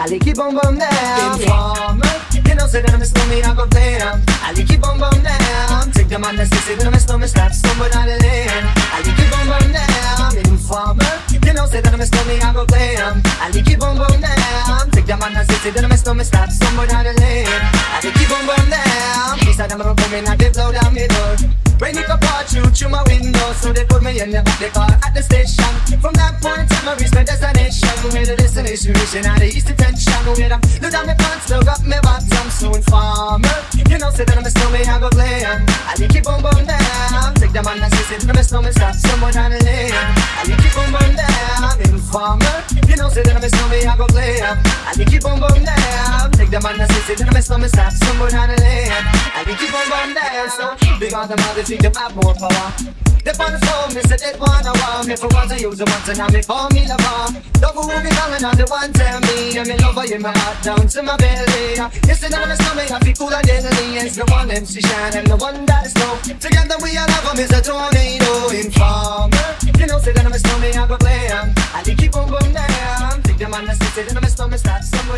I like keep on bum down. Informer, you know say that I'm a snowman, I go play them. I like keep on bum down. Take them on the city, that I'm a snowman, stop stumble down the lane. I like keep on bum down. Informer, you know say that I'm a snowman, I go play them. I like keep on bum down. Take them on the city, that I'm a snowman, stop stumble down the lane. I like keep on bum down. He said I'm gonna come in and they blow down my door. Rain it up all through my window, so they put me in the back, they car at the station. From that point on, I reached my destination. Where the destination reaching out the east detention. Where them look down my pants, look up my bottom. So informer, you know say that I'm a snowman, I go play 'em. I keep on bum down. Take them on and say that I'm a snowman, stop somewhere down the lane. I keep on bum down. Informer, you know say that I'm a snowman, I go play 'em. I keep on bum down. Take them on and say that I'm a snowman, stop somewhere down the lane. I keep on bum down. So big on the mother, think them have more power. They on the phone, me say they wanna want me for once I use the once and now me call me lover. Love who be calling on the one tell me I'm in love in my heart down to my belly. Yes, and I'm a stomach, I feel cooler than the lions. The one MC shine and the one that is snow. Together we all love 'em is a tornado. Informer, you know say that I'm a snowman, I go play 'em. I keep on bum down. Take them on the city, then I'm a snowman, stop somewhere.